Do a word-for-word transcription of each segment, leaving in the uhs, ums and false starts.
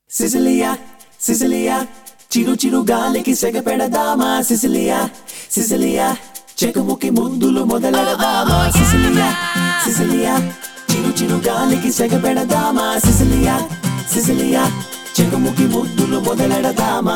Sicilia, Sicilia, చిరు చిరు గాలికి సెగపెడదామా Sicilia, Sicilia, చెకుముకి ముద్దులు మొదలెడదామా Sicilia, Sicilia, చిరు చిరు గాలికి సెగపెడదామా Sicilia, Sicilia, చెకుముకి ముద్దులు మొదలెడదామా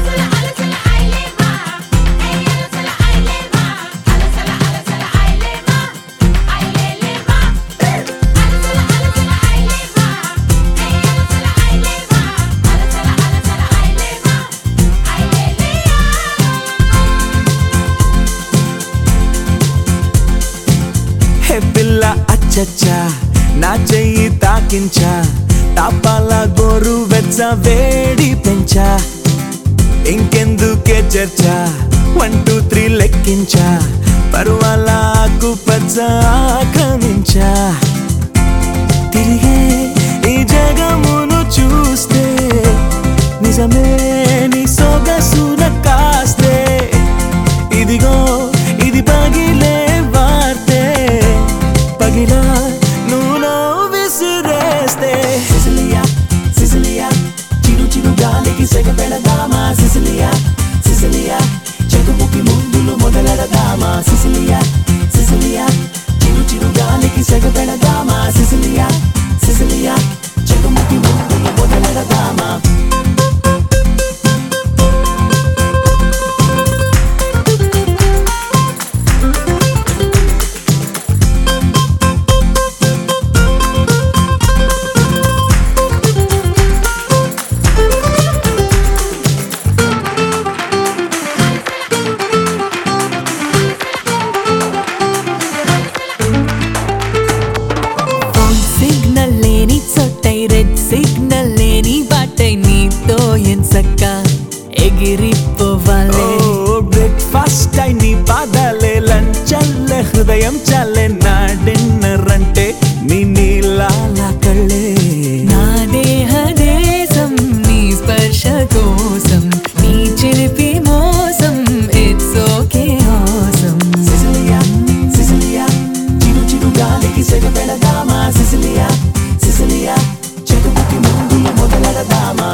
పిల్ల అచ్చచ్చా నా చెయ్యి తాకించా తాపాల గోరు వెచ్చ వేడి పెంచా ఇంకెందుకే చర్చా వన్ టూ త్రీ లెక్కించా పర్వాల ఆకు పచ్చ ఆక్రమించా తిరిగే ఈ జగమును చూస్తే నిజమే నీ సొగసున కాస్తే ఇదిగో ఇది పగిలే పగిలా నువ్వు విసిరేస్తే Sicilia, Sicilia, చిరు చిరు గాలికి సెగపెడదామా Sicilia, Sicilia, చెకుముకి ముద్దులు మొదలెడదామా Sicilia, Sicilia, చిరు చిరు గాలికి సెగపెడదామా Sicilia, Sicilia, చెకుముకి ముద్దులు మొదలెడదామా సిగ్నల్ లేని బాటై నీతో ఎంచక్క ఎగిరిపోవాలే బ్రేక్ఫాస్ట్ అయి నీ పాదాలే లంచ్ అల్లే హృదయం చాలే నా డిన్నర్ అంటే నీ నీలాల కళ్ళే నా దేహ దేశం నీ స్పర్శ కోసం నీ చిలిపి మోసం it's okay awesome Sicilia, Sicilia, చిరు చిరు గాలికి సెగపెడదామా Sicilia, Sicilia, చెకుముకి ముద్దులు మొదలెడదామా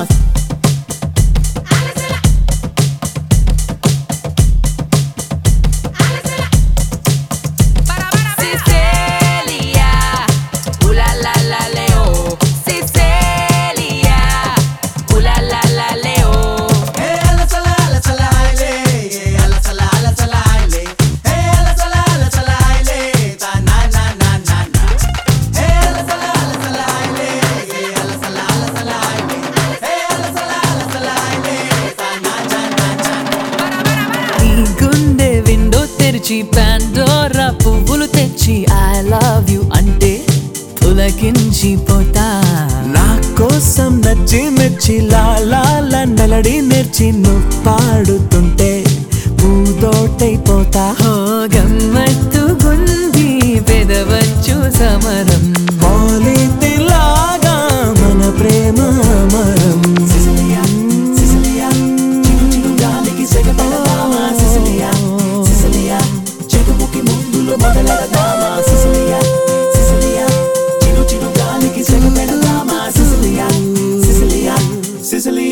పాండోరా పువ్వులు తెచ్చి ఐ లవ్ యు అంటే పులకించిపోతా నా కోసం నచ్చి మెచ్చి లాల నలడి నేర్చి నువ్వు పాడుతుంటే పూదోటైపోతా హో గమ్మత్తు గుంది పెదవచ్చు సమరం పోలితిలాగా మన ప్రేమ అమరం Sicilia, Sicilia, చిరు చిరు గాలికి సెగపెడదామా Sicilia, Sicilia, చెకుముకి ముద్దులు మొదలెడదామా Sicilia, Sicilia, చిరు చిరు గాలికి సెగపెడదామా Sicilia, Sicilia, Sicily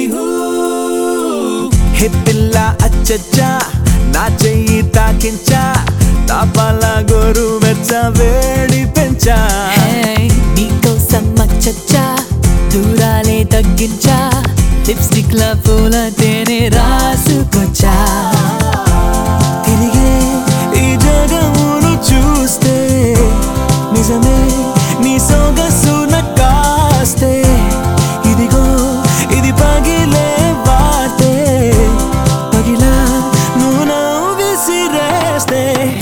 హే పిల్ల అచ్చచ్చా నా చెయ్యి తాకించా తాపాల గోరు వెచ్చ వేడి పెంచా నీకోసం అచ్చచ్చా దూరాలే తగ్గించా లిప్స్టిక్ ల పూల తేనె రాసుకొచ్చా తిరిగే ఈ జగమును చూస్తే నిజమే నీ సొగసున కాస్తే ఇదిగో ఇది పగిలే వార్తే పగిలా నువ్వు విసిరేస్తే